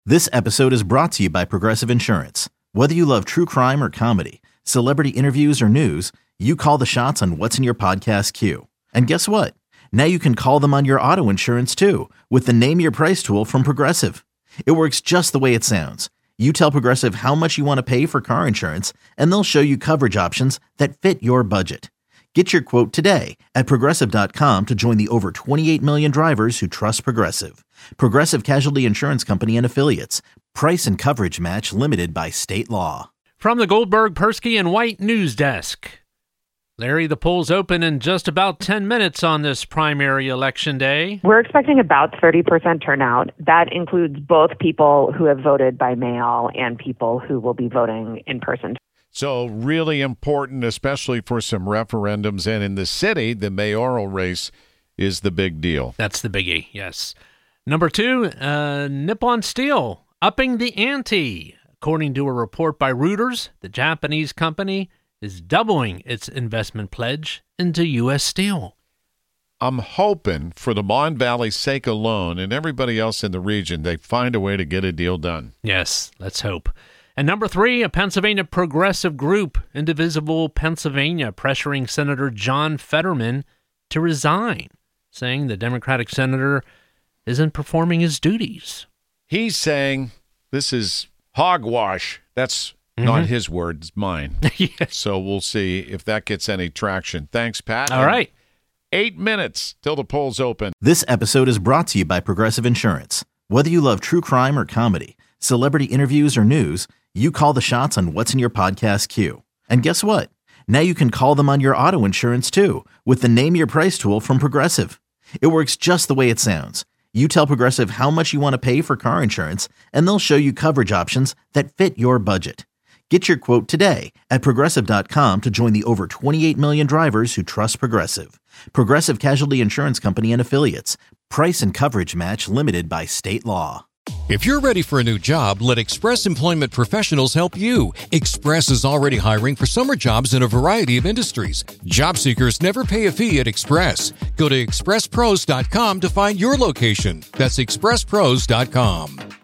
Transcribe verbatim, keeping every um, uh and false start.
This episode is brought to you by Progressive Insurance. Whether you love true crime or comedy, celebrity interviews or news, you call the shots on what's in your podcast queue. And guess what? Now you can call them on your auto insurance too with the Name Your Price tool from Progressive. It works just the way it sounds. You tell Progressive how much you want to pay for car insurance, and they'll show you coverage options that fit your budget. Get your quote today at Progressive dot com to join the over twenty-eight million drivers who trust Progressive. Progressive Casualty Insurance Company and Affiliates. Price and coverage match limited by state law. From the Goldberg, Persky, and White News Desk. Larry, the polls open in just about ten minutes on this primary election day. We're expecting about thirty percent turnout. That includes both people who have voted by mail and people who will be voting in person. So really important, especially for some referendums. And in the city, the mayoral race is the big deal. That's the biggie, yes. Number two, uh, Nippon Steel upping the ante. According to a report by Reuters, the Japanese company is doubling its investment pledge into U S Steel. I'm hoping for the Mon Valley's sake alone and everybody else in the region, they find a way to get a deal done. Yes, let's hope. And number three, a Pennsylvania progressive group, Indivisible Pennsylvania, pressuring Senator John Fetterman to resign, saying the Democratic senator isn't performing his duties. He's saying this is hogwash. That's mm-hmm. not his words, mine. Yes. So we'll see if that gets any traction. Thanks, Pat. All right. Eight minutes till the polls open. This episode is brought to you by Progressive Insurance. Whether you love true crime or comedy, celebrity interviews or news, you call the shots on what's in your podcast queue. And guess what? Now you can call them on your auto insurance too with the Name Your Price tool from Progressive. It works just the way it sounds. You tell Progressive how much you want to pay for car insurance, and they'll show you coverage options that fit your budget. Get your quote today at Progressive dot com to join the over twenty-eight million drivers who trust Progressive. Progressive Casualty Insurance Company and Affiliates. Price and coverage match limited by state law. If you're ready for a new job, let Express Employment Professionals help you. Express is already hiring for summer jobs in a variety of industries. Job seekers never pay a fee at Express. Go to Express Pros dot com to find your location. That's Express Pros dot com.